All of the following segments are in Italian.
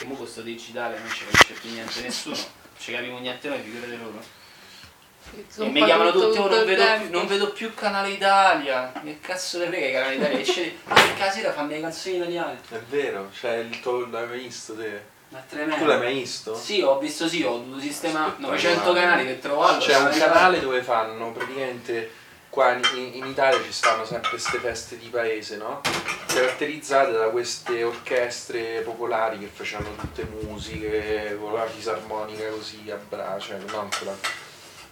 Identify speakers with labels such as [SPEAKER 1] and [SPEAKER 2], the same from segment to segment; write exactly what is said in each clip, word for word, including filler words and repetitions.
[SPEAKER 1] perché mo questo digitale non ci capisce più niente nessuno, non ci capiamo niente noi, figurate loro. E mi chiamano tutti, oh, non, vedo più, non vedo più Canale Italia, che cazzo ne frega Canale Italia, esce la sera fanno le canzoni italiane.
[SPEAKER 2] È vero, cioè il tuo l'hai mai visto te?
[SPEAKER 1] Ma è tremendo.
[SPEAKER 2] Tu l'hai mai visto?
[SPEAKER 1] Sì, ho visto, sì, ho dovuto sistemare novecento canali per trovarlo.
[SPEAKER 2] C'è un canale dove fanno praticamente, qua in, in Italia ci stanno sempre queste feste di paese, no? Caratterizzate da queste orchestre popolari che facevano tutte musiche, con la fisarmonica così a braccio, non quella...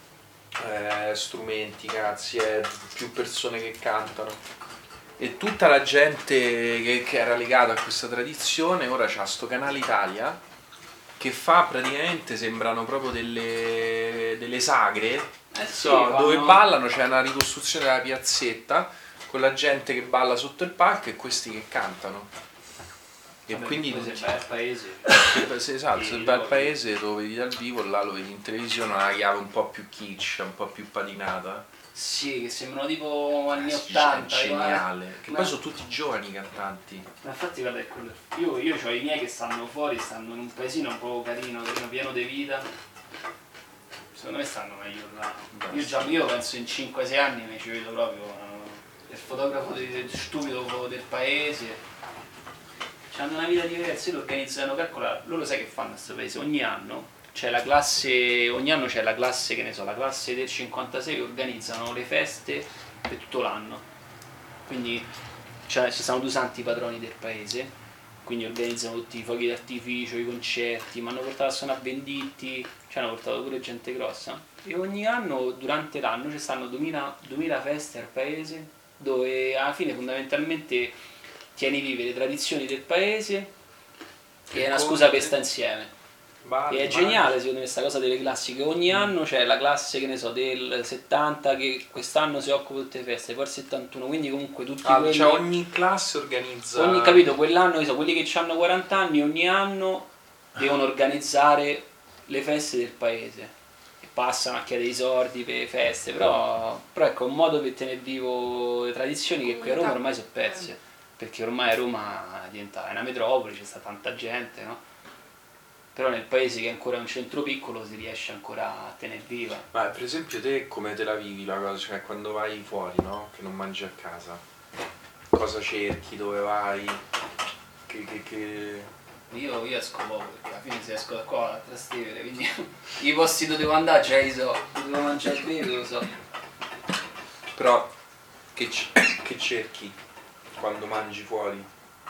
[SPEAKER 2] Eh, strumenti, cazzi, eh, più persone che cantano e tutta la gente che, che era legata a questa tradizione ora c'ha sto Canale Italia che fa praticamente, sembrano proprio delle, delle sagre,
[SPEAKER 1] eh sì,
[SPEAKER 2] so,
[SPEAKER 1] vanno...
[SPEAKER 2] dove ballano, c'è una ricostruzione della piazzetta con la gente che balla sotto il palco e questi che cantano. E
[SPEAKER 1] vabbè,
[SPEAKER 2] quindi
[SPEAKER 1] se vai al paese,
[SPEAKER 2] sì, esatto, se vai al paese lo vedi dal vivo, là lo vedi in televisione, una chiave un po' più kitsch, un po' più patinata.
[SPEAKER 1] Sì, che sembrano tipo anni
[SPEAKER 2] Eh,
[SPEAKER 1] ottanta.
[SPEAKER 2] È geniale, che
[SPEAKER 1] ma...
[SPEAKER 2] poi sono tutti giovani cantanti.
[SPEAKER 1] Ma infatti guarda, è quello. Io, io ho i miei che stanno fuori, stanno in un paesino un po' carino, carino, pieno di vita. Secondo me stanno meglio là. Io già io penso in cinque sei anni mi ci vedo proprio uh, il fotografo del stupido del paese. Hanno una vita diversa, lo organizzano, calcola, loro sai che fanno a questo paese? Ogni anno c'è la classe, ogni anno c'è la classe, che ne so, la classe del cinquantasei che organizzano le feste per tutto l'anno. Quindi cioè, ci sono due santi patroni del paese, quindi organizzano tutti i fuochi d'artificio, i concerti, mi hanno portato a suonare Venditti, ci hanno portato pure gente grossa. E ogni anno, durante l'anno, ci stanno duemila, duemila feste al paese, dove alla fine fondamentalmente tieni vive le tradizioni del paese e è una scusa per stare insieme. Vale, e è vale. Geniale secondo me questa cosa delle classi, che ogni anno c'è la classe, che ne so, del settanta che quest'anno si occupa di tutte le feste, poi il settantuno, quindi comunque tutti
[SPEAKER 2] ah,
[SPEAKER 1] quelli...
[SPEAKER 2] cioè ogni classe organizza...
[SPEAKER 1] Ogni, capito, quell'anno, so, quelli che hanno quaranta anni ogni anno devono organizzare le feste del paese. E passano a chiedere i soldi per le feste, però, però ecco, è un modo per tenere vivo le tradizioni che qui a Roma ormai sono perse. Perché ormai Roma diventa una metropoli, c'è sta tanta gente, no? Però nel paese che è ancora un centro piccolo si riesce ancora a tenere viva.
[SPEAKER 2] Ma per esempio te come te la vivi la cosa? Cioè quando vai fuori, no? Che non mangi a casa, cosa cerchi, dove vai? Che... che, che...
[SPEAKER 1] Io, io esco poco, perché alla fine se esco da qua a Trastevere, quindi i posti dove devo andare già li so, dove devo mangiare il bene lo so.
[SPEAKER 2] Però che, c- che cerchi quando mangi fuori?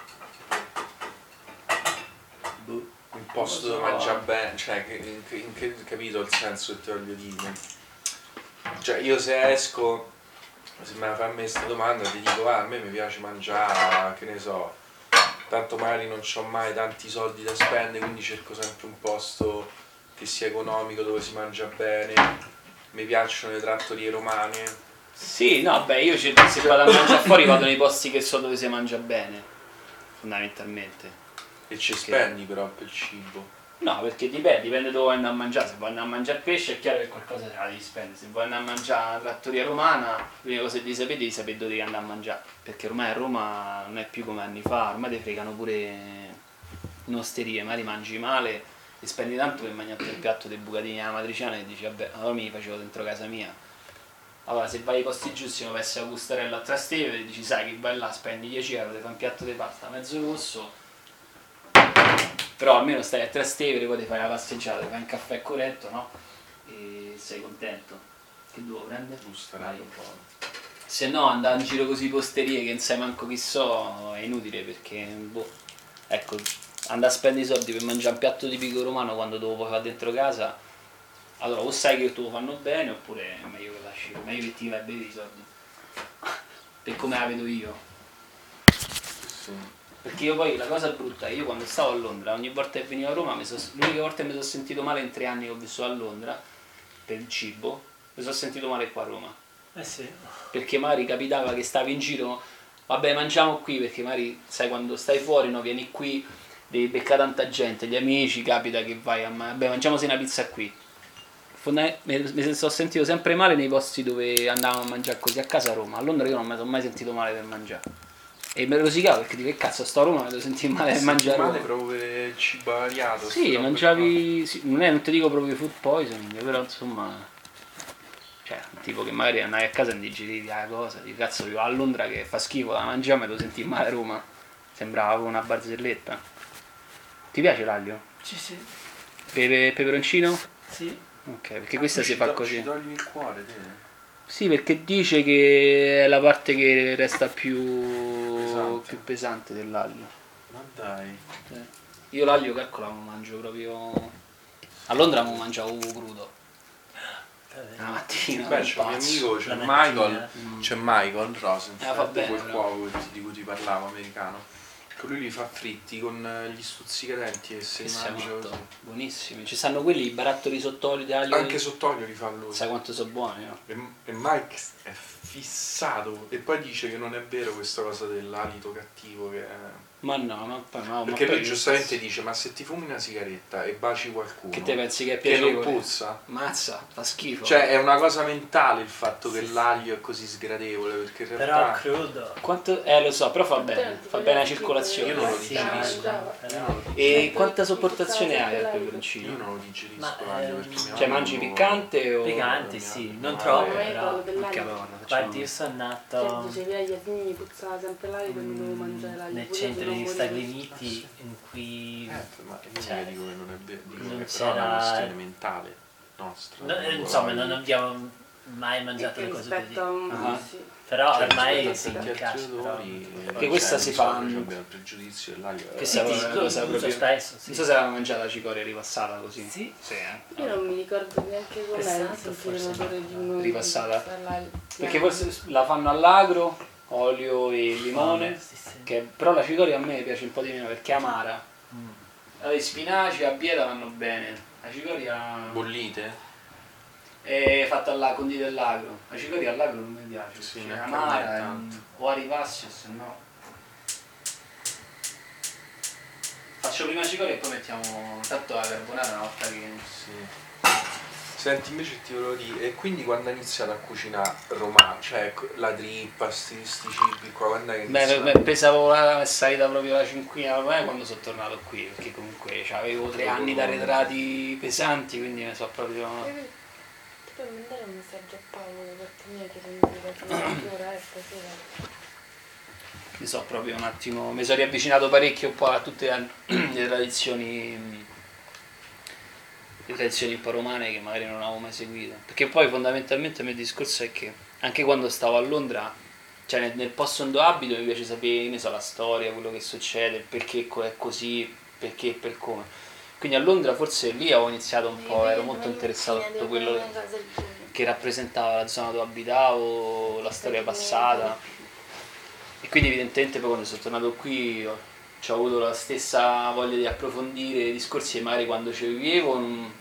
[SPEAKER 1] Boh.
[SPEAKER 2] Un posto dove
[SPEAKER 1] so.
[SPEAKER 2] mangia bene, cioè che, in, che, in che capito il senso che ti voglio dire? Cioè io se esco, se me la fai a me questa domanda ti dico ah, a me mi piace mangiare, che ne so, tanto magari non ho mai tanti soldi da spendere, quindi cerco sempre un posto che sia economico, dove si mangia bene, mi piacciono le trattorie romane.
[SPEAKER 1] Sì, no, beh, io se vado a mangiare fuori vado nei posti che so dove si mangia bene, fondamentalmente.
[SPEAKER 2] E ci
[SPEAKER 1] perché...
[SPEAKER 2] spendi però per il cibo?
[SPEAKER 1] No, perché dipende, dipende dove vuoi andare a mangiare. Se vuoi andare a mangiare pesce è chiaro che qualcosa te la devi spendere. Se vuoi andare a mangiare alla trattoria romana, l'unica cosa che devi sapere, devi sapere dove devi andare a mangiare. Perché ormai a Roma non è più come anni fa, ormai ti fregano pure in osterie, magari mangi male e spendi tanto per mangiare il piatto dei bucatini alla matriciana e dici vabbè, allora mi facevo dentro casa mia. Allora se vai ai posti giusti come vai a Gustarella a Trastevere, dici sai che vai là, spendi dieci euro, ti fai un piatto di pasta mezzo rosso, però almeno stai a Trastevere, poi ti fai la passeggiata, ti fai un caffè corretto, no? E sei contento. Che devo prendere?
[SPEAKER 2] Gustarella un po'.
[SPEAKER 1] Se no andare in giro così posterie che non sai manco chi so è inutile, perché boh, ecco, andare a spendere i soldi per mangiare un piatto tipico romano quando te lo puoi fare dentro casa, allora o sai che te lo fanno bene oppure è meglio che lasci, meglio che ti vai a bere i soldi. Per come la vedo io.
[SPEAKER 2] Sì.
[SPEAKER 1] Perché io poi la cosa brutta è che io quando stavo a Londra, ogni volta che venivo a Roma, mi so, l'unica volta che mi sono sentito male in tre anni che ho vissuto a Londra per il cibo, mi sono sentito male qua a Roma.
[SPEAKER 3] Eh sì.
[SPEAKER 1] Perché magari capitava che stavi in giro, vabbè mangiamo qui, perché magari sai quando stai fuori, no, vieni qui, devi beccare tanta gente, gli amici, capita che vai a mangiare, vabbè mangiamosi una pizza qui. Mi sono sentito sempre male nei posti dove andavamo a mangiare così, a casa a Roma. A Londra io non mi sono mai sentito male per mangiare. E me lo rosicavo perché dico che cazzo sto a Roma, me lo sentì male a mangiare.
[SPEAKER 2] Male proprio per cibo variato.
[SPEAKER 1] Sì, mangiavi, sì, non, è, non ti dico proprio food poisoning, però insomma, cioè, tipo che magari andavi a casa e indigerivi la cosa, di cazzo vivo a Londra che fa schifo da mangiare, me lo sentì male a Roma, sembrava una barzelletta. Ti piace l'aglio?
[SPEAKER 3] Sì, sì.
[SPEAKER 1] Pepe, peperoncino?
[SPEAKER 3] Sì.
[SPEAKER 1] Ok, perché questa si fa
[SPEAKER 2] to-
[SPEAKER 1] così.
[SPEAKER 2] Ci togli il cuore, te?
[SPEAKER 1] Sì, perché dice che è la parte che resta più
[SPEAKER 2] Pesante.
[SPEAKER 1] più pesante dell'aglio.
[SPEAKER 2] Ma dai.
[SPEAKER 1] Io l'aglio calcola lo mangio proprio. A Londra lo mangiavo crudo. La mattina.
[SPEAKER 2] Beh,
[SPEAKER 1] un
[SPEAKER 2] c'è un mio
[SPEAKER 1] pazzo.
[SPEAKER 2] amico, c'è
[SPEAKER 3] La
[SPEAKER 2] Michael,
[SPEAKER 3] mattina.
[SPEAKER 2] c'è Michael Rosenfeld,
[SPEAKER 1] Eh, va bene,
[SPEAKER 2] quel
[SPEAKER 1] però.
[SPEAKER 2] cuoco che ti- di cui ti parlavo, americano. Che lui li fa fritti con eh, gli stuzzicadenti e se
[SPEAKER 1] Che
[SPEAKER 2] li
[SPEAKER 1] sei
[SPEAKER 2] mangia
[SPEAKER 1] matto?
[SPEAKER 2] così.
[SPEAKER 1] Buonissimi. Ci stanno quelli, i barattoli sott'olio di aglio.
[SPEAKER 2] Anche sott'olio li fa lui.
[SPEAKER 1] Sai quanto sono buoni, no?
[SPEAKER 2] E, e Mike è fissato. E poi dice che non è vero questa cosa dell'alito cattivo che è...
[SPEAKER 1] Ma no, ma poi no.
[SPEAKER 2] Perché
[SPEAKER 1] ma
[SPEAKER 2] lui
[SPEAKER 1] poi-
[SPEAKER 2] giustamente dice, ma se ti fumi una sigaretta e baci qualcuno,
[SPEAKER 1] Che te pensi che è
[SPEAKER 2] che non
[SPEAKER 1] piacevole?
[SPEAKER 2] puzza?
[SPEAKER 1] Mazza, fa schifo.
[SPEAKER 2] Cioè è una cosa mentale il fatto che
[SPEAKER 3] Sì, sì.
[SPEAKER 2] l'aglio è così sgradevole, perché in
[SPEAKER 3] Però
[SPEAKER 2] realtà...
[SPEAKER 3] crudo.
[SPEAKER 1] Quanto. Eh lo so, però fa bene. Fa bene la circolazione.
[SPEAKER 2] Io non lo
[SPEAKER 3] Sì,
[SPEAKER 2] digerisco.
[SPEAKER 3] però-
[SPEAKER 1] E quanta sopportazione hai al
[SPEAKER 2] Io
[SPEAKER 1] peperoncino?
[SPEAKER 2] non lo digerisco
[SPEAKER 3] Ma,
[SPEAKER 2] l'aglio
[SPEAKER 3] ehm,
[SPEAKER 2] perché mia
[SPEAKER 1] Cioè
[SPEAKER 2] mamma
[SPEAKER 1] mangi
[SPEAKER 2] lo-
[SPEAKER 1] piccante o.
[SPEAKER 3] Piccante, sì, non
[SPEAKER 2] Ah,
[SPEAKER 3] troppo,
[SPEAKER 2] eh.
[SPEAKER 3] però.
[SPEAKER 1] Porca madonna, facciamo-
[SPEAKER 3] Guardi, io sono
[SPEAKER 4] Cioè,
[SPEAKER 3] nato
[SPEAKER 4] dicevi agli asini mi puzzava sempre l'aglio e non dovevo mangiare l'aglio.
[SPEAKER 3] nel
[SPEAKER 4] pure
[SPEAKER 3] centro
[SPEAKER 4] se non
[SPEAKER 3] degli
[SPEAKER 4] volevo.
[SPEAKER 3] Stati Uniti in cui
[SPEAKER 2] Eh, ma io
[SPEAKER 3] Cioè,
[SPEAKER 2] dico che non è vero, dico
[SPEAKER 3] non
[SPEAKER 2] che però è una
[SPEAKER 3] c'era-
[SPEAKER 2] questione mentale nostra.
[SPEAKER 3] no, eh, insomma non abbiamo mai mangiato le cose così.
[SPEAKER 4] Rispetto a un...
[SPEAKER 1] Ah.
[SPEAKER 4] sì.
[SPEAKER 3] Però
[SPEAKER 2] Cioè,
[SPEAKER 3] ormai
[SPEAKER 2] rispetto
[SPEAKER 3] si
[SPEAKER 2] a tanti
[SPEAKER 3] incastra.
[SPEAKER 2] altri
[SPEAKER 3] però-
[SPEAKER 2] odori,
[SPEAKER 1] Che questa
[SPEAKER 2] cioè,
[SPEAKER 1] si
[SPEAKER 2] di solito
[SPEAKER 1] fa-
[SPEAKER 2] Abbiamo il pregiudizio dell'aglio.
[SPEAKER 1] Che
[SPEAKER 3] Sì,
[SPEAKER 1] sa-
[SPEAKER 3] sì,
[SPEAKER 1] lo
[SPEAKER 3] lo
[SPEAKER 1] sa
[SPEAKER 3] uso
[SPEAKER 1] proprio.
[SPEAKER 3] spesso, sì.
[SPEAKER 1] Non so se aveva mangiato la cicoria ripassata così.
[SPEAKER 3] Sì.
[SPEAKER 1] Sì, eh.
[SPEAKER 4] Io non mi ricordo neanche com'è
[SPEAKER 3] Pesante,
[SPEAKER 4] sentire
[SPEAKER 3] forse
[SPEAKER 4] l'odore di uno
[SPEAKER 1] Ripassata?
[SPEAKER 4] che puzza l'aglio.
[SPEAKER 1] Perché forse la fanno all'agro, olio e limone.
[SPEAKER 3] Sì, sì.
[SPEAKER 1] Che, però la cicoria a me piace un po' di meno perché è amara.
[SPEAKER 3] Mm.
[SPEAKER 1] Allora, i spinaci a bieta vanno bene. La cicoria
[SPEAKER 2] Bollite?
[SPEAKER 1] è fatta alla condita all'agro. La cicoria all'agro non mi piace.
[SPEAKER 2] Sì,
[SPEAKER 1] Sì, è
[SPEAKER 2] neanche a me
[SPEAKER 1] amara, è
[SPEAKER 2] tanto.
[SPEAKER 1] un- o a ripassi o se no. Faccio prima cicoria e poi mettiamo tanto la carbonara una volta che.
[SPEAKER 2] Sì. Senti, invece ti volevo dire, e quindi quando hai iniziato a cucinare romano, cioè co- la trippa, sti, sti cibi qua, quando hai
[SPEAKER 1] Beh,
[SPEAKER 2] iniziato?
[SPEAKER 1] beh, pesavo la è salita proprio la cinquina ormai quando sono tornato qui, perché comunque cioè, avevo tre anni da arretrati pesanti, quindi ne so proprio.
[SPEAKER 4] Ti puoi mandare un messaggio a Paolo da parte mia che non mi ricordo che ora è stasera.
[SPEAKER 1] Ne so proprio un attimo. Mi sono riavvicinato parecchio un po' a tutte le, le tradizioni. Le tradizioni un po' romane che magari non avevo mai seguito. Perché poi fondamentalmente il mio discorso è che anche quando stavo a Londra, cioè nel, nel posto dove abito mi piace sapere, ne so, la storia, quello che succede, il perché co- è così, perché e per come. Quindi a Londra forse lì avevo iniziato un po', ero molto interessato a tutto quello che rappresentava la zona dove abitavo, la storia passata. E quindi evidentemente poi quando sono tornato qui ho, ho avuto la stessa voglia di approfondire i discorsi che magari quando ci vivevo non-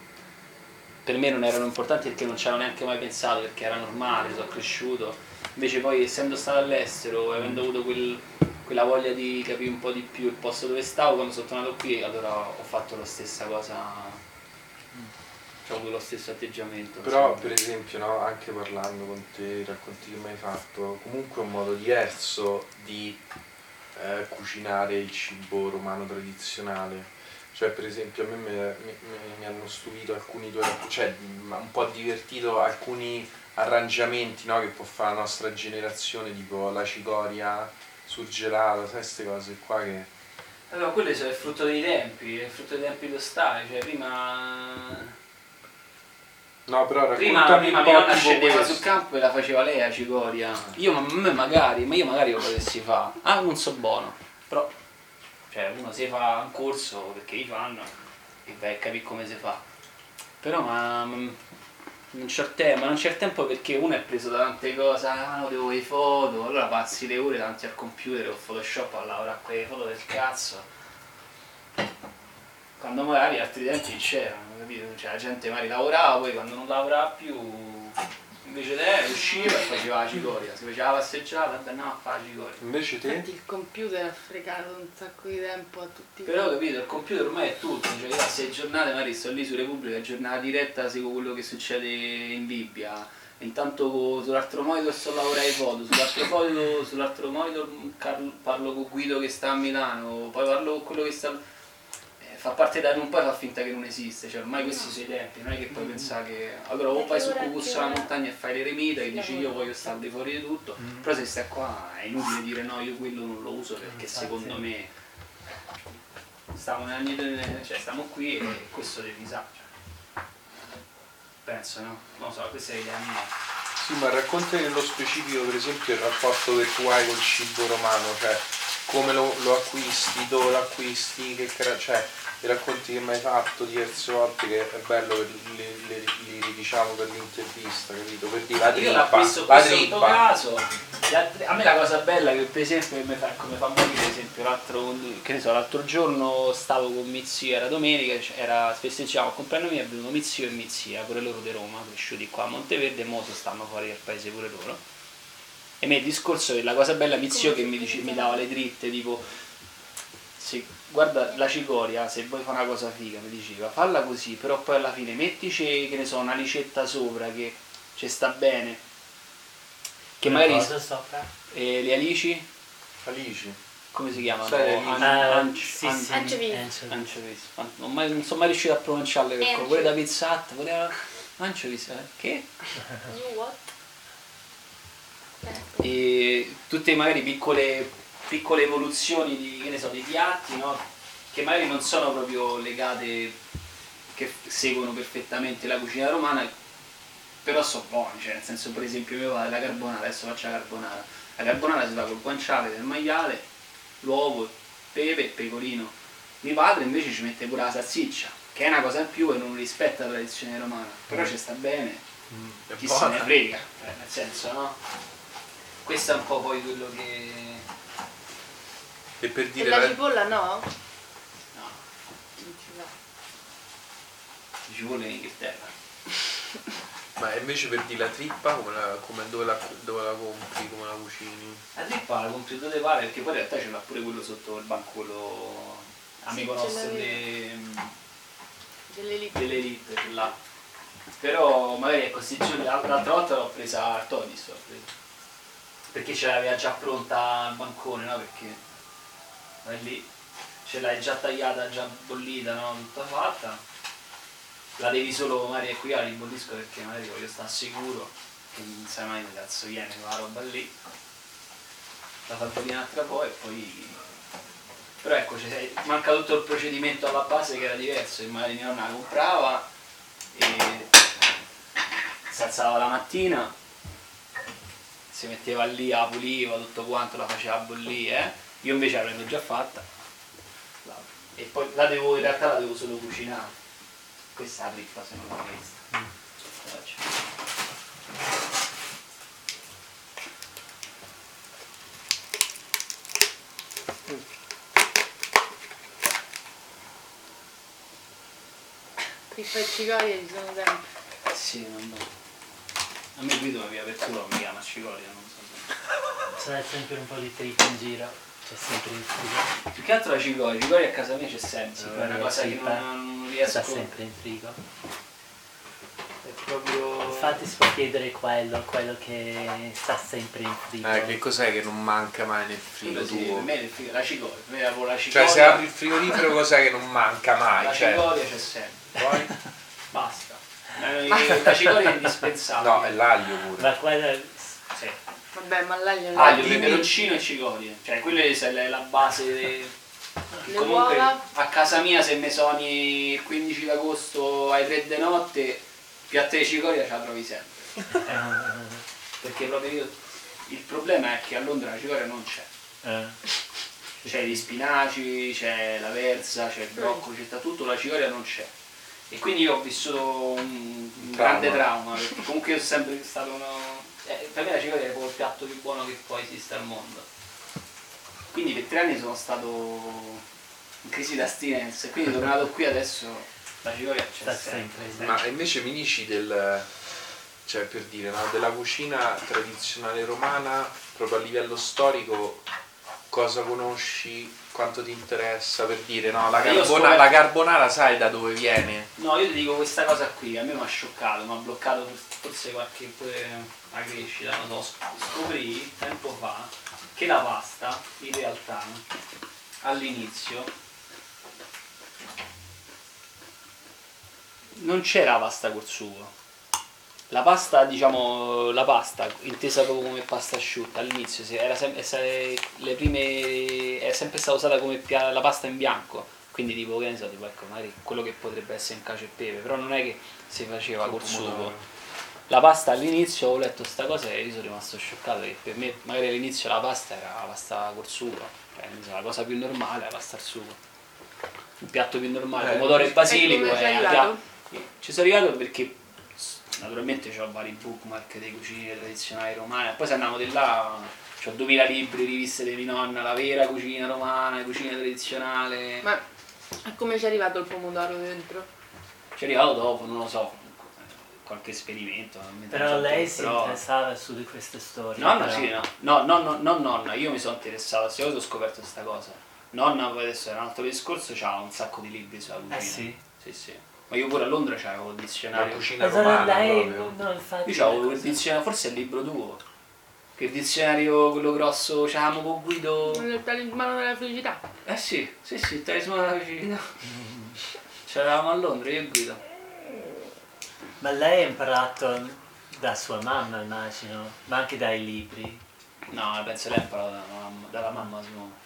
[SPEAKER 1] per me non erano importanti perché non ci avevo neanche mai pensato, perché era normale, sono cresciuto. Invece poi essendo stato all'estero, avendo avuto quel- quella voglia di capire un po' di più il posto dove stavo, quando sono tornato qui allora ho fatto la stessa cosa, cioè, ho avuto lo stesso atteggiamento.
[SPEAKER 2] Però
[SPEAKER 1] insomma.
[SPEAKER 2] per esempio, no, anche parlando con te, i racconti che mi hai fatto, comunque è un modo diverso di eh, cucinare il cibo romano tradizionale. Cioè per esempio a me mi, mi- mi hanno stupito alcuni tuoi racconti, cioè m- un po' divertito alcuni arrangiamenti, no, che può fare la nostra generazione, tipo la cicoria surgelata, sai queste cose qua che...
[SPEAKER 1] Allora, quello è il frutto dei tempi, è il frutto dei tempi tostati, cioè prima.
[SPEAKER 2] No, però
[SPEAKER 1] Prima,
[SPEAKER 2] raccontami
[SPEAKER 1] prima
[SPEAKER 2] un
[SPEAKER 1] mia
[SPEAKER 2] po'
[SPEAKER 1] nonna
[SPEAKER 2] tipo
[SPEAKER 1] scendeva
[SPEAKER 2] questo.
[SPEAKER 1] sul campo e la faceva lei la cicoria. Io ma a me magari, ma io magari lo potessi fare. Ah, non so buono. Però, cioè, uno si fa un corso perché li fanno e vai a capire come si fa. Però ma, ma non c'è tempo, ma non c'è tempo perché uno è preso da tante cose, ah no, devo le foto, allora passi le ore davanti al computer o Photoshop a lavorare a quelle foto del cazzo. Quando magari altri tempi c'erano, capito? Cioè la gente magari lavorava, poi quando non lavorava più, invece te usciva e faceva la cicoria, si faceva la passeggiata e andava a fare la cicoria.
[SPEAKER 2] Invece te?
[SPEAKER 4] Infatti il computer ha fregato un sacco di tempo a tutti.
[SPEAKER 1] Però capito, il computer ormai è tutto, cioè io a sei giornate magari sto lì su Repubblica, giornata diretta, seguo quello che succede in Bibbia, intanto sull'altro monitor sto lavorando ai foto, sull'altro foto, sull'altro monitor Carlo- parlo con Guido che sta a Milano, poi parlo con quello che sta... eh, fa parte da non puoi far finta che non esiste, cioè ormai questi sono i tempi, non è che puoi pensare che... Allora o vai su Cucus sulla montagna e fai l'eremita e dici io voglio stare al di fuori di tutto, però se stai qua è inutile dire no, io quello non lo uso perché secondo me stiamo, nel, cioè, stiamo qui e questo devi sapere. Penso, no? Non lo so, questa è l'idea mia.
[SPEAKER 2] Sì, ma racconta nello specifico per esempio il rapporto che tu hai col cibo romano, cioè come lo, lo acquisti, dove lo acquisti, che cara- cioè i racconti che mi hai fatto diverse volte che è bello che li, li, li ridiciamo per l'intervista, capito? Per dire la
[SPEAKER 1] Io
[SPEAKER 2] trippa,
[SPEAKER 1] l'acquisto
[SPEAKER 2] la
[SPEAKER 1] qui sotto
[SPEAKER 2] trippa.
[SPEAKER 1] caso. A me la cosa bella che per esempio mi fa, come fa morire, per esempio l'altro, che ne so, l'altro giorno stavo con mio zio, era domenica, cioè era, festeggiamo il compleanno mio, è venuto mio zio e mia zia, pure loro di Roma, cresciuti qua a Monteverde e mo si stanno fuori dal paese pure loro. E me il discorso che la cosa bella mio zio che mi, dice, mi dava le dritte, tipo se, guarda la cicoria, se vuoi fare una cosa figa, mi diceva, falla così, però poi alla fine mettici, che ne so, una licetta sopra che ci sta bene. Che
[SPEAKER 3] Una
[SPEAKER 1] magari
[SPEAKER 3] cosa sopra?
[SPEAKER 1] eh, le alici,
[SPEAKER 2] Alici.
[SPEAKER 1] come si chiamano?
[SPEAKER 2] Sai, le alici.
[SPEAKER 1] An-
[SPEAKER 3] Ah,
[SPEAKER 1] anci-
[SPEAKER 3] sì,
[SPEAKER 1] an-
[SPEAKER 3] sì,
[SPEAKER 4] Anchovies.
[SPEAKER 3] anchovies.
[SPEAKER 1] anchovies. An- non, mai- non sono mai riuscito a pronunciarle perché
[SPEAKER 4] Anchovies.
[SPEAKER 1] pure da pizzata, voleva anchovies, eh? Che?
[SPEAKER 4] You what?
[SPEAKER 1] E tutte magari piccole, piccole evoluzioni di, che ne so, di piatti, no? Che magari non sono proprio legate, che seguono perfettamente la cucina romana, però sono buoni, cioè nel senso per esempio mio padre la carbonara, adesso faccio la carbonara, la carbonara si fa col guanciale del maiale, l'uovo, il pepe e il pecorino. Mio padre invece ci mette pure la salsiccia, che è una cosa in più e non rispetta la tradizione romana, però ci sta bene,
[SPEAKER 2] Mm, è
[SPEAKER 1] chi se
[SPEAKER 2] buona.
[SPEAKER 1] ne frega, cioè, nel senso no? Questo è un po' poi quello che...
[SPEAKER 2] E per
[SPEAKER 4] E
[SPEAKER 2] dire
[SPEAKER 4] la
[SPEAKER 2] la-
[SPEAKER 4] cipolla no?
[SPEAKER 1] no,
[SPEAKER 4] Non ci va.
[SPEAKER 1] ci vuole in Inghilterra.
[SPEAKER 2] ma invece per dire la trippa, come la, come dove, la, dove la compri, come la cucini?
[SPEAKER 1] La trippa la compri dove pare perché poi in realtà ce l'ha pure quello sotto il bancolo amico
[SPEAKER 4] Sì, ce
[SPEAKER 1] nostro
[SPEAKER 4] l'avevo.
[SPEAKER 1] de-
[SPEAKER 4] Dell'elite.
[SPEAKER 1] dell'elite ce l'ha. Però magari ecco sti giorni, l'altra volta l'ho presa al Todis, l'ho presa. Perché ce l'aveva già pronta al bancone, no? Perché vai lì, ce l'hai già tagliata, già bollita, no? Tutta fatta. La devi solo magari qui la ribollisco perché magari voglio stare sicuro che non sai mai che cazzo viene quella roba lì. La faccio di un'altra poi e poi. Però ecco, cioè, manca tutto il procedimento alla base che era diverso, che magari mia nonna la comprava e si alzava la mattina, si metteva lì, la puliva, tutto quanto, la faceva bollire, eh? Io invece la prendo già fatta. La- E poi la devo, in realtà la devo solo cucinare. Questa è la trippa se non l'ho vista. La faccio.
[SPEAKER 4] Trippa e cicoria ci sono sempre.
[SPEAKER 1] Sì, non so. A me Guido mi apertura non mi chiama cicoria, non so se.
[SPEAKER 3] C'è sempre un po' di trippa in giro, c'è sempre il frigo.
[SPEAKER 1] Più che altro la cicoria, cicoria a casa mia c'è sempre,
[SPEAKER 3] Cicoria
[SPEAKER 1] è una cosa che
[SPEAKER 3] trippa.
[SPEAKER 1] non, non riesco
[SPEAKER 3] Sta
[SPEAKER 1] a...
[SPEAKER 3] sempre in frigo.
[SPEAKER 1] È proprio...
[SPEAKER 3] Infatti si può chiedere quello, quello che sta sempre in frigo.
[SPEAKER 2] Eh, che cos'è che non manca mai nel frigo
[SPEAKER 1] Quello sì, per
[SPEAKER 2] tuo?
[SPEAKER 1] me è il frigo, la cicoria, per me avevo la cicoria,
[SPEAKER 2] Cioè se apri il frigorifero cos'è che non manca mai?
[SPEAKER 1] la
[SPEAKER 2] Cioè,
[SPEAKER 1] cicoria c'è sempre,
[SPEAKER 2] poi?
[SPEAKER 1] basta. Eh, La cicoria è indispensabile.
[SPEAKER 2] No, è l'aglio pure.
[SPEAKER 3] Ma quello
[SPEAKER 1] Sì.
[SPEAKER 4] Vabbè, ma l'aglio non
[SPEAKER 1] Aglio,
[SPEAKER 2] dimmi-
[SPEAKER 1] peperoncino e cicoria, cioè quella è la base. De...
[SPEAKER 4] Le
[SPEAKER 1] Comunque
[SPEAKER 4] uova?
[SPEAKER 1] a casa mia se mi sogni il quindici d'agosto alle tre di notte, piatto di cicoria ce la trovi sempre. Perché proprio io. Il problema è che a Londra la cicoria non c'è.
[SPEAKER 3] eh,
[SPEAKER 1] C'è gli spinaci, c'è la verza, c'è il broccoli, c'è sta tutto, la cicoria non c'è. E quindi io ho vissuto un, un
[SPEAKER 2] Trauma.
[SPEAKER 1] grande trauma, perché comunque io sono sempre stato uno. Eh, per me la cicoria è proprio il piatto più buono che poi esiste al mondo. Quindi per tre anni sono stato in crisi d'astinenza e quindi tornato qui adesso la cicoria c'è
[SPEAKER 3] sta
[SPEAKER 1] sempre.
[SPEAKER 3] sempre.
[SPEAKER 2] Ma invece mi dici del, cioè per dire, no, della cucina tradizionale romana, proprio a livello storico, cosa conosci, quanto ti interessa, per dire, no, la,
[SPEAKER 1] Io ho
[SPEAKER 2] carbona-
[SPEAKER 1] scoperto-
[SPEAKER 2] la carbonara sai da dove viene?
[SPEAKER 1] No, io ti dico questa cosa qui, a me mi ha scioccato, mi ha bloccato forse qualche pure la crescita, non so, scoprì tempo fa che la pasta in realtà all'inizio non c'era la pasta col sugo. La pasta, diciamo, la pasta intesa proprio come pasta asciutta all'inizio se- era sem- se- le prime è sempre stata usata come pia- la pasta in bianco, quindi tipo che ne so, tipo ecco, magari quello che potrebbe essere in cacio e pepe, però non è che si faceva col sugo. La pasta all'inizio ho letto sta cosa e io sono rimasto scioccato che per me magari all'inizio la pasta era la pasta col sugo, cioè ne so, la cosa più normale è la pasta al sugo. Il piatto più normale,
[SPEAKER 2] Eh,
[SPEAKER 1] pomodoro e basilico
[SPEAKER 4] e come sei
[SPEAKER 1] è
[SPEAKER 4] arrivato?
[SPEAKER 1] ci sono arrivato perché naturalmente ho vari bookmark di cucine tradizionali romane, poi se andiamo di là ho duemila libri, riviste di mia nonna, la vera cucina romana, cucina tradizionale.
[SPEAKER 4] Ma e come ci è arrivato il pomodoro dentro?
[SPEAKER 1] Ci è arrivato dopo, non lo so, qualche esperimento. mentre
[SPEAKER 3] Però
[SPEAKER 1] non so
[SPEAKER 3] lei
[SPEAKER 1] più,
[SPEAKER 3] si
[SPEAKER 1] però-
[SPEAKER 3] interessava su di queste storie.
[SPEAKER 1] Nonna
[SPEAKER 3] però.
[SPEAKER 1] sì, no. No, no, no, non nonna, io mi sono interessato a queste cose, ho scoperto questa cosa. Nonna poi adesso è un altro discorso, c'ha un sacco di libri sulla cucina.
[SPEAKER 3] Eh sì.
[SPEAKER 1] Sì, sì. Ma io pure a Londra c'avevo il
[SPEAKER 2] La
[SPEAKER 1] dizionario.
[SPEAKER 2] cucina
[SPEAKER 3] Ma se
[SPEAKER 2] romana
[SPEAKER 3] lei,
[SPEAKER 2] proprio.
[SPEAKER 3] no, infatti,
[SPEAKER 1] Io c'avevo
[SPEAKER 3] una
[SPEAKER 1] il
[SPEAKER 3] cosa-
[SPEAKER 1] dizionario, forse è il libro tuo. Che il dizionario quello grosso c'avevamo con Guido.
[SPEAKER 4] Il talismano della felicità.
[SPEAKER 1] Eh sì, sì, sì, il talismano della vicina. C'eravamo a Londra, io e Guido.
[SPEAKER 3] Ma lei ha imparato da sua mamma, immagino, ma anche dai libri.
[SPEAKER 1] No, penso lei ha imparato dalla mamma, dalla mamma sua.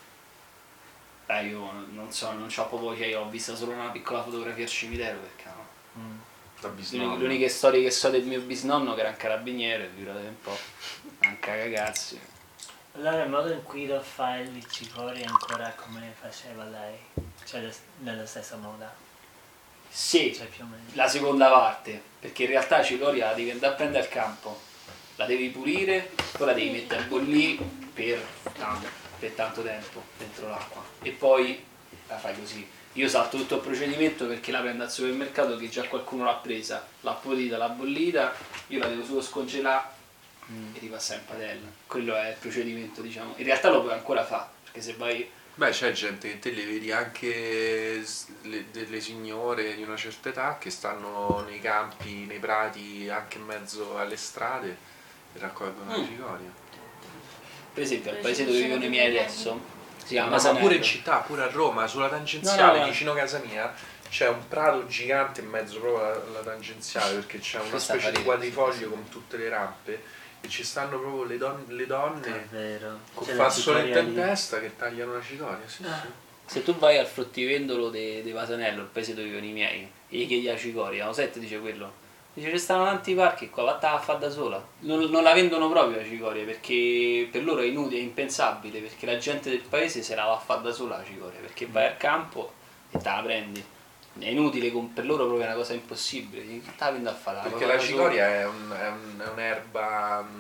[SPEAKER 1] Eh, io non so, non c'ho proprio che io ho visto solo una piccola fotografia al cimitero perché no.
[SPEAKER 3] Mm.
[SPEAKER 2] La
[SPEAKER 1] Le
[SPEAKER 2] bisnonna.
[SPEAKER 1] uniche- le uniche storie che so del mio bisnonno che era un carabiniere, figurate un po'. Anche a cagazzi.
[SPEAKER 3] Allora il modo in cui lo fa il cicoria è ancora come faceva lei, cioè le- nella stessa moda,
[SPEAKER 1] Sì,
[SPEAKER 3] cioè più o meno.
[SPEAKER 1] la seconda parte, perché in realtà la cicoria la devi andare a prendere al campo, la devi pulire, poi la devi mettere a bollire per tanto, per tanto tempo dentro l'acqua e poi la fai così. Io salto tutto il procedimento perché la prendo al supermercato che già qualcuno l'ha presa, l'ha pulita, l'ha bollita, io la devo solo scongelare e ripassa in padella. Quello è il procedimento, diciamo. In realtà lo puoi ancora fare, perché se vai...
[SPEAKER 2] Beh, c'è gente che te le vedi anche s- le- delle signore di una certa età che stanno nei campi, nei prati, anche in mezzo alle strade e raccolgono la
[SPEAKER 1] Mm.
[SPEAKER 2] cicoria.
[SPEAKER 1] Per esempio al
[SPEAKER 4] Le
[SPEAKER 1] paese dove vivono i miei
[SPEAKER 4] cicorie
[SPEAKER 1] adesso, si chiama
[SPEAKER 2] Ma
[SPEAKER 1] Masanello.
[SPEAKER 2] pure in città, pure a Roma, sulla tangenziale,
[SPEAKER 1] No, no, no.
[SPEAKER 2] vicino a casa mia, c'è un prato gigante in mezzo proprio alla, alla tangenziale perché c'è una
[SPEAKER 1] Questa
[SPEAKER 2] specie
[SPEAKER 1] fa
[SPEAKER 2] di
[SPEAKER 1] ridere,
[SPEAKER 2] quadrifoglio
[SPEAKER 1] sì, sì.
[SPEAKER 2] con tutte le rampe e ci stanno proprio le, don- le donne
[SPEAKER 3] Davvero.
[SPEAKER 2] con
[SPEAKER 3] C'è la
[SPEAKER 2] fazzoletto
[SPEAKER 3] cicoria
[SPEAKER 2] in
[SPEAKER 3] lì.
[SPEAKER 2] testa che tagliano la cicoria, sì,
[SPEAKER 1] Ah.
[SPEAKER 2] sì.
[SPEAKER 1] Se tu vai al fruttivendolo di Vasanello, il paese dove vivono i miei, e gli chiedi la cicoria, lo sai, ti dice quello. Dice ci stanno tanti parchi qua, vattene a fare da sola. Non, non la vendono proprio la cicoria perché per loro è inutile, è impensabile, perché la gente del paese se la va a fare da sola la cicoria, perché vai al campo e te la prendi. È inutile, con- per loro proprio è una cosa impossibile. Che te la prendi a fare?
[SPEAKER 2] Perché la cicoria è, un- è un- è un'erba mm,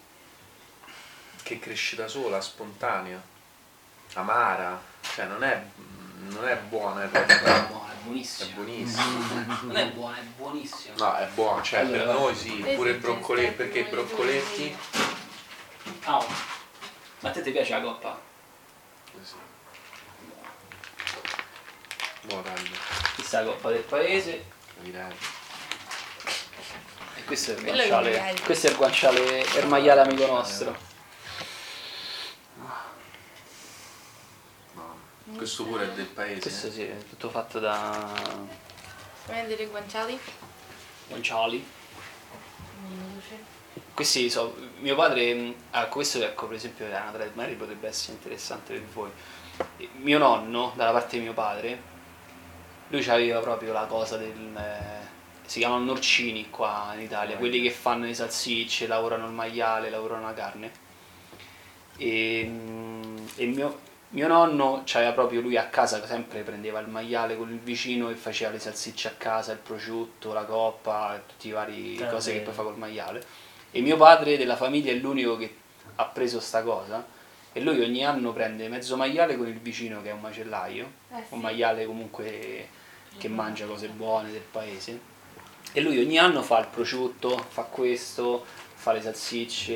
[SPEAKER 2] che cresce da sola, spontanea, amara, cioè non è, non è buona in
[SPEAKER 1] È
[SPEAKER 2] realtà,
[SPEAKER 1] buona, è
[SPEAKER 2] è
[SPEAKER 1] buonissima.
[SPEAKER 2] buonissima.
[SPEAKER 1] Non è buona, è buonissima.
[SPEAKER 2] No, è buona, cioè
[SPEAKER 1] Allora,
[SPEAKER 2] per noi sì,
[SPEAKER 4] vedi
[SPEAKER 2] pure il
[SPEAKER 4] che
[SPEAKER 2] broccoletto,
[SPEAKER 4] stai
[SPEAKER 2] perché i
[SPEAKER 4] come le
[SPEAKER 2] broccoletti...
[SPEAKER 1] Ah, oh. Ma a te ti piace la coppa?
[SPEAKER 2] Eh sì. Buona taglio,
[SPEAKER 1] Questa è la coppa del paese
[SPEAKER 2] direi.
[SPEAKER 1] e questo è il
[SPEAKER 4] Quello è il
[SPEAKER 1] guanciale.
[SPEAKER 4] maiale.
[SPEAKER 1] Questo è il guanciale ermaiale amico nostro.
[SPEAKER 2] No, questo pure è del paese.
[SPEAKER 1] Questo
[SPEAKER 2] eh.
[SPEAKER 1] sì, è tutto fatto da
[SPEAKER 4] Vuoi vedere i guanciali?
[SPEAKER 1] guanciali. Questi so, mio padre, mh, ah, questo ecco per esempio è una tra- magari potrebbe essere interessante per voi. Eh, Mio nonno, dalla parte di mio padre, lui aveva proprio la cosa del... eh, si chiamano norcini qua in Italia, quelli che fanno le salsicce, lavorano il maiale, lavorano la carne. E, mh, e mio, mio nonno c'aveva proprio lui a casa, sempre prendeva il maiale con il vicino e faceva le salsicce a casa, il prosciutto, la coppa, tutte le varie
[SPEAKER 3] Davvero?
[SPEAKER 1] cose che poi fa col maiale. E mio padre della famiglia è l'unico che ha preso sta cosa e lui ogni anno prende mezzo maiale con il vicino che è un macellaio,
[SPEAKER 4] Eh
[SPEAKER 1] un maiale comunque che mangia cose buone del paese, e lui ogni anno fa il prosciutto, fa questo, fa le salsicce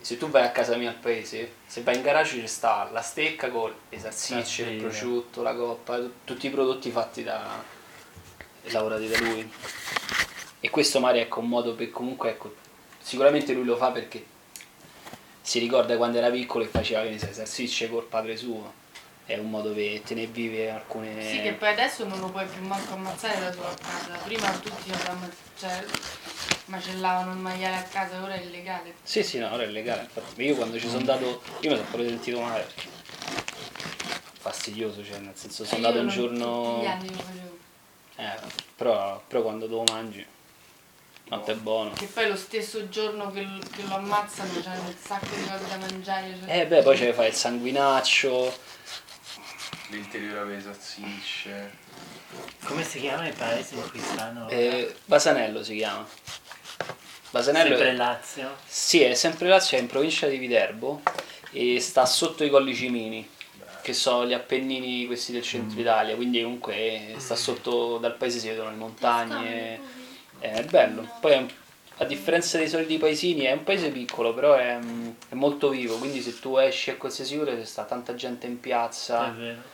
[SPEAKER 1] Se tu vai a casa mia al paese, se vai in garage ci sta la stecca con le salsicce, il
[SPEAKER 3] Sì.
[SPEAKER 1] prosciutto, la coppa, t- tutti i prodotti fatti da lavorati da lui. E questo Mario ecco un modo per comunque ecco, sicuramente lui lo fa perché si ricorda quando era piccolo e faceva che ne sai, salsicce col padre suo. È un modo per tenere vive alcune.
[SPEAKER 4] Sì, che poi adesso non lo puoi più manco ammazzare da solo a casa. Prima tutti avevamo, cioè, macellavano il maiale a casa, ora è illegale.
[SPEAKER 1] Sì, sì, no, ora è legale. Infatti. Io quando ci sono andato, io mi sono proprio sentito male perché fastidioso, cioè nel senso sono
[SPEAKER 4] Eh,
[SPEAKER 1] andato
[SPEAKER 4] io
[SPEAKER 1] un
[SPEAKER 4] non-
[SPEAKER 1] giorno.
[SPEAKER 4] Tutti gli anni lo facevo.
[SPEAKER 1] Eh, però, però quando lo mangi, quanto è buono.
[SPEAKER 4] Che poi lo stesso giorno che, lo- che lo ammazzano c'è un sacco di cose da mangiare. Cioè...
[SPEAKER 1] Eh beh, poi ce ne fai il sanguinaccio.
[SPEAKER 2] L'interiore delle salsicce.
[SPEAKER 3] Come si chiama il paese in cui stanno?
[SPEAKER 1] Eh, Basanello si chiama. Basanello
[SPEAKER 3] Sempre
[SPEAKER 1] è-
[SPEAKER 3] Lazio.
[SPEAKER 1] Sì, è sempre Lazio, è in provincia di Viterbo e sta sotto i Colli Cimini, che sono gli Appennini questi del centro Italia, quindi comunque sta sotto, dal paese si vedono le montagne, è bello. Poi è un- a differenza dei soliti paesini è un paese piccolo, però è, è molto vivo, quindi se tu esci a qualsiasi ora ci sta tanta gente in
[SPEAKER 3] È
[SPEAKER 1] piazza
[SPEAKER 3] vero.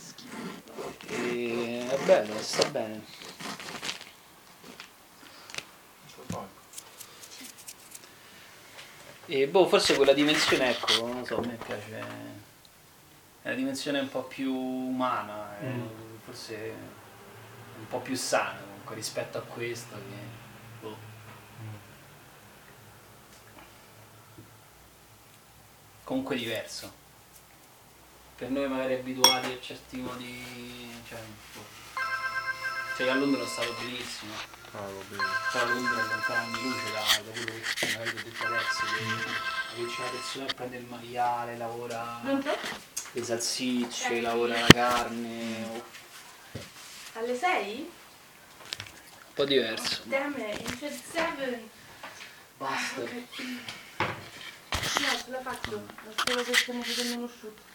[SPEAKER 1] e è bello, sta bene. E boh, forse quella dimensione, ecco, non so, a me piace. È una dimensione un po' più umana, è-
[SPEAKER 3] Mm.
[SPEAKER 1] forse un po' più sana comunque rispetto a questo che. Boh. Comunque diverso. Per noi magari abituati a certi modi. Cioè, boh. Cioè io a Londra sono stato benissimo.
[SPEAKER 2] Ah, va bene.
[SPEAKER 1] Però Londra è lontano anni luce da, da quello che magari ti ho detto adesso, che c'è la persona che prende il maiale, lavora le salsicce,
[SPEAKER 4] Eh.
[SPEAKER 1] lavora la carne, un
[SPEAKER 4] Alle sei?
[SPEAKER 1] po' diverso.
[SPEAKER 4] Damn it, you said seven.
[SPEAKER 1] Basta.
[SPEAKER 4] No, ce la faccio. Spero che stiamo facendo uno shoot.